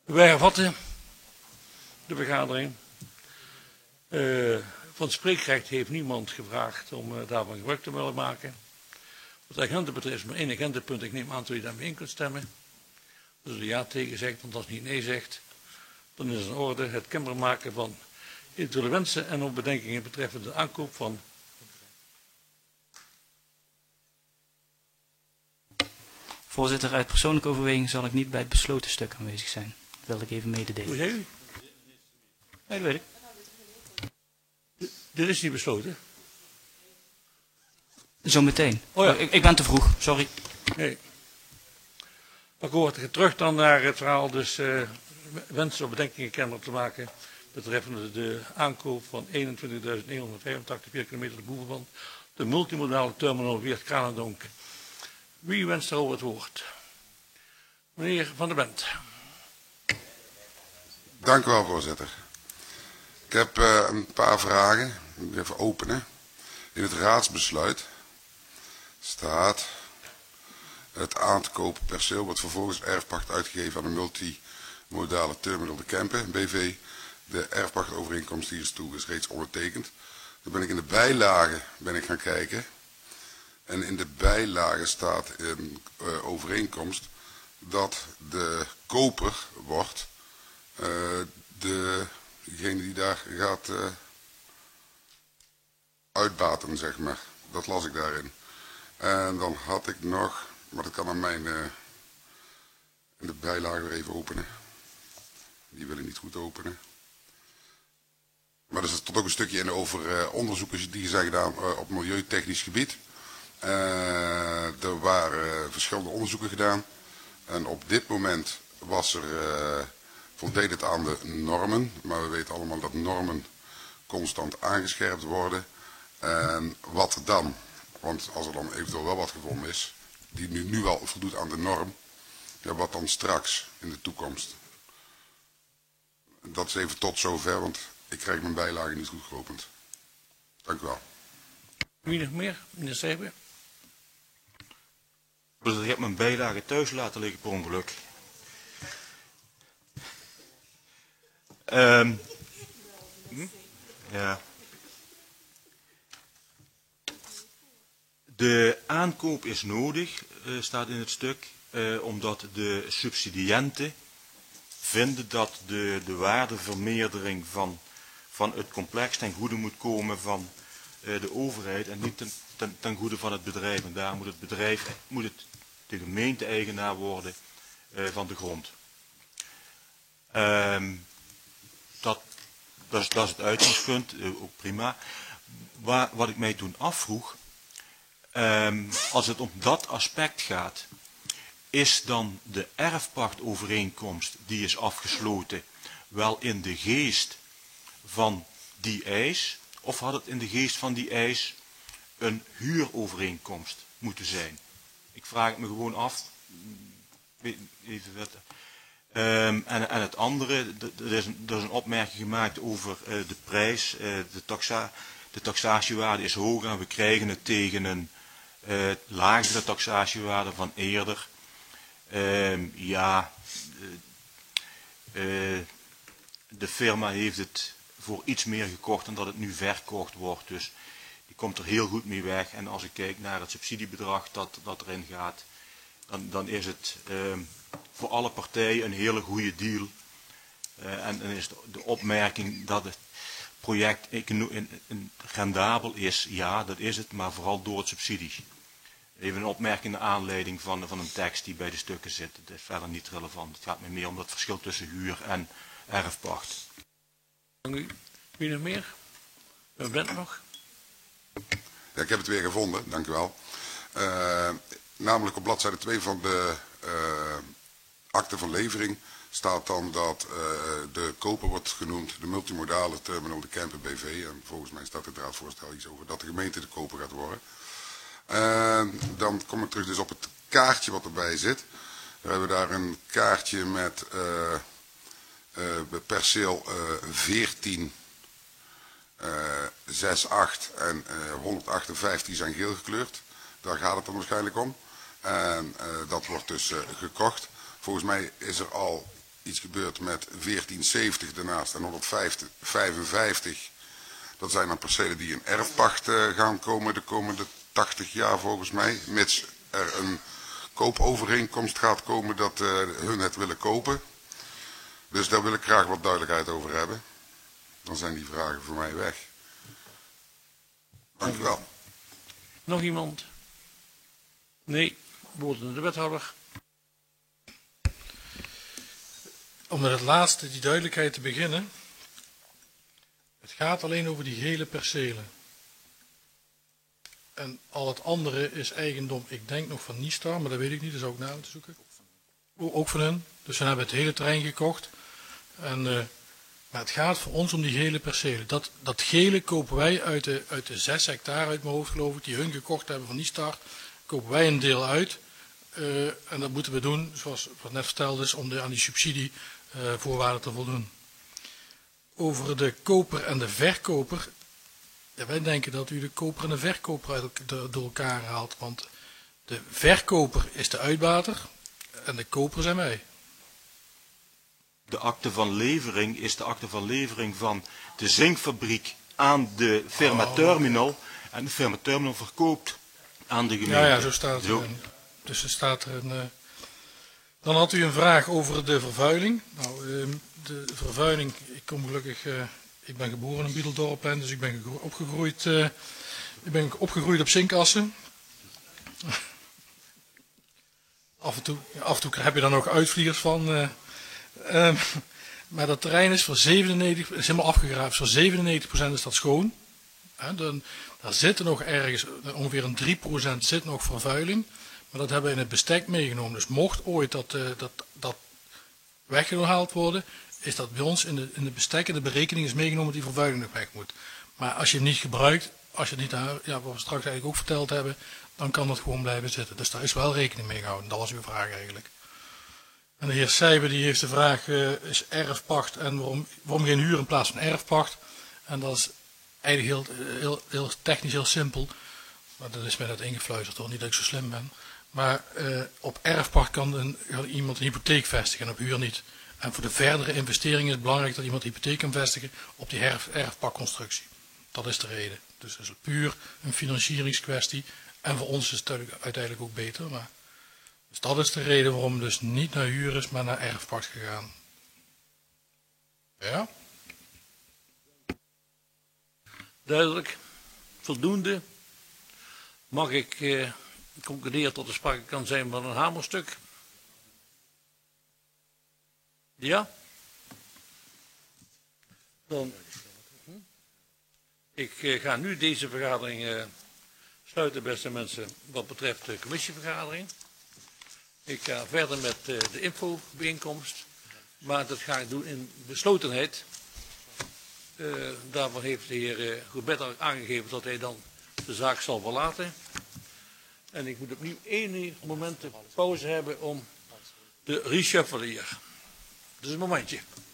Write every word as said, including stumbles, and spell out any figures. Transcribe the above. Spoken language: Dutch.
Wij hervatten de vergadering. Uh, van het spreekrecht heeft niemand gevraagd om uh, daarvan gebruik te willen maken. Wat de agenda betreft is maar één agendapunt. Ik neem aan dat u daarmee in kunt stemmen. Dus als u ja tegen zegt, want als u niet nee zegt, dan is het in orde het kenbaar maken van eventuele wensen en ook bedenkingen betreffende de aankoop van. Voorzitter, uit persoonlijke overweging zal ik niet bij het besloten stuk aanwezig zijn. Dat wil ik even mededelen. Hoe zei u? Ja, dat weet ik. D dit is niet besloten. Zometeen. Oh ja. ik, ik ben te vroeg, sorry. Nee. Akkoord, terug dan naar het verhaal. Dus uh, wensen of bedenkingen kenbaar te maken betreffende de aankoop van eenentwintigduizend negen-honderdvijfentachtig vierkante meter de boevenband. De multimodale terminal Weert-Kralendonk. Wie wenst daarover het woord? Meneer Van der Bent. Dank u wel, voorzitter. Ik heb uh, een paar vragen. Ik moet even openen. In het raadsbesluit staat het aan te kopen perceel wordt vervolgens erfpacht uitgegeven aan de multimodale terminal de Kempen, B V. De erfpachtovereenkomst hiertoe is reeds ondertekend. Dan ben ik in de bijlage ben ik gaan kijken. En in de bijlage staat een uh, overeenkomst dat de koper wordt uh, de, degene die daar gaat uh, uitbaten, zeg maar. Dat las ik daarin. En dan had ik nog, maar dat kan aan mijn uh, in de bijlage weer even openen. Die wil ik niet goed openen. Maar er stond ook een stukje in over uh, onderzoeken die zijn gedaan uh, op milieutechnisch gebied. Uh, er waren uh, verschillende onderzoeken gedaan. En op dit moment was er, uh, voldeed het aan de normen. Maar we weten allemaal dat normen constant aangescherpt worden. En wat dan? Want als er dan eventueel wel wat gevonden is, die nu, nu wel voldoet aan de norm. Ja, wat dan straks in de toekomst? Dat is even tot zover, want ik krijg mijn bijlage niet goed geopend. Dank u wel. Wie nog meer? Meneer Steven. Ik heb mijn bijlage thuis laten liggen per ongeluk. Um, hm? Ja. De aankoop is nodig, uh, staat in het stuk, uh, omdat de subsidiënten vinden dat de, de waardevermeerdering van, van het complex ten goede moet komen van uh, de overheid en niet ten, ten, ten goede van het bedrijf. En daar moet het bedrijf, moet het de gemeente-eigenaar worden uh, van de grond. Um, dat, dat, is, dat is het uitgangspunt, uh, ook prima. Waar, wat ik mij toen afvroeg, um, als het om dat aspect gaat, is dan de erfpachtovereenkomst die is afgesloten wel in de geest van die eis, of had het in de geest van die eis een huurovereenkomst moeten zijn? Ik vraag het me gewoon af. Even wat. Um, en, en het andere, er is, er is een opmerking gemaakt over uh, de prijs. Uh, de, taxa, de taxatiewaarde is hoger en we krijgen het tegen een uh, lagere taxatiewaarde van eerder. Um, ja, uh, uh, de firma heeft het voor iets meer gekocht dan dat het nu verkocht wordt. Dus die komt er heel goed mee weg. En als ik kijk naar het subsidiebedrag dat, dat erin gaat, dan, dan is het um, voor alle partijen een hele goede deal. Uh, en dan is de, de opmerking dat het project in, in, in rendabel is. Ja, dat is het, maar vooral door het subsidie. Even een opmerking naar aanleiding van, van een tekst die bij de stukken zit. Het is verder niet relevant. Het gaat me meer om dat verschil tussen huur en erfpacht. Dank u. Wie nog meer? U bent nog? Ja, ik heb het weer gevonden, dank u wel. Uh, namelijk op bladzijde twee van de uh, akte van levering staat dan dat uh, de koper wordt genoemd de multimodale terminal de Kempen B V. En volgens mij staat het raadsvoorstel iets over dat de gemeente de koper gaat worden. Uh, dan kom ik terug dus op het kaartje wat erbij zit. We hebben daar een kaartje met uh, uh, perceel uh, veertien, uh, zes acht en uh, honderdachtenvijftig zijn geel gekleurd. Daar gaat het dan waarschijnlijk om. En uh, dat wordt dus uh, gekocht. Volgens mij is er al iets gebeurd met veertien zeventig daarnaast en honderdvijfenvijftig. Dat zijn dan percelen die in erfpacht uh, gaan komen de komende tachtig jaar volgens mij. Mits er een koopovereenkomst gaat komen dat uh, hun het willen kopen. Dus daar wil ik graag wat duidelijkheid over hebben. Dan zijn die vragen voor mij weg. Dank u wel. Nog iemand? Nee, woorden de wethouder. Om met het laatste, die duidelijkheid te beginnen. Het gaat alleen over die gele percelen. En al het andere is eigendom, ik denk nog van Nistar, maar dat weet ik niet, dat zou ik na moeten zoeken. O, ook van hen. Dus we hebben het hele terrein gekocht. En, uh, maar het gaat voor ons om die gele percelen. Dat, dat gele kopen wij uit de, uit de zes hectare uit mijn hoofd geloof ik, die hun gekocht hebben van Nistar. Kopen wij een deel uit. Uh, en dat moeten we doen, zoals wat net verteld is, om de, aan die subsidievoorwaarden uh, te voldoen. Over de koper en de verkoper. Ja, wij denken dat u de koper en de verkoper uit, de, door elkaar haalt. Want de verkoper is de uitbater en de koper zijn wij. De akte van levering is de akte van levering van de zinkfabriek aan de firma Terminal. Oh. En de firma Terminal verkoopt aan de gemeente. Ja, ja, zo staat het. Zo. Dus er staat er een... Uh... Dan had u een vraag over de vervuiling. Nou, uh, de vervuiling, ik kom gelukkig... Uh, ik ben geboren in Biedeldorp, en dus ik ben opgegroeid, uh, ik ben opgegroeid op zinkassen. af, en toe, af en toe heb je dan ook uitvliegers van. Uh, uh, maar dat terrein is voor zevenennegentig, is helemaal afgegraven. Voor zevenennegentig procent is dat schoon. Uh, dan, daar zit nog ergens, ongeveer een drie procent zit nog vervuiling. Maar dat hebben we in het bestek meegenomen. Dus mocht ooit dat, uh, dat, dat weggehaald worden, is dat bij ons in de, in de bestek en de berekening is meegenomen dat die vervuiling nog weg moet. Maar als je het niet gebruikt, als je het niet, ja, wat we straks eigenlijk ook verteld hebben, dan kan dat gewoon blijven zitten. Dus daar is wel rekening mee gehouden. Dat was uw vraag eigenlijk. En de heer Seijber die heeft de vraag, uh, is erfpacht en waarom, waarom geen huur in plaats van erfpacht? En dat is eigenlijk heel, heel, heel technisch heel simpel. Maar dat is mij net ingefluisterd hoor, niet dat ik zo slim ben. Maar uh, op erfpacht kan, een, kan iemand een hypotheek vestigen en op huur niet. En voor de verdere investeringen is het belangrijk dat iemand hypotheek kan vestigen op die erf, erfpakconstructie. Dat is de reden. Dus dat is puur een financieringskwestie. En voor ons is het uiteindelijk ook beter. Maar dus dat is de reden waarom het dus niet naar huur is, maar naar erfpacht gegaan. Ja? Duidelijk. Voldoende. Mag ik eh, concluderen tot er sprake kan zijn van een hamerstuk? Ja? Dan, ik uh, ga nu deze vergadering uh, sluiten, beste mensen, wat betreft de commissievergadering. Ik ga verder met uh, de infobijeenkomst, maar dat ga ik doen in beslotenheid. Uh, daarvan heeft de heer uh, Robert aangegeven dat hij dan de zaak zal verlaten. En ik moet opnieuw één moment pauze hebben om de reshuffle hier. Dus een momentje.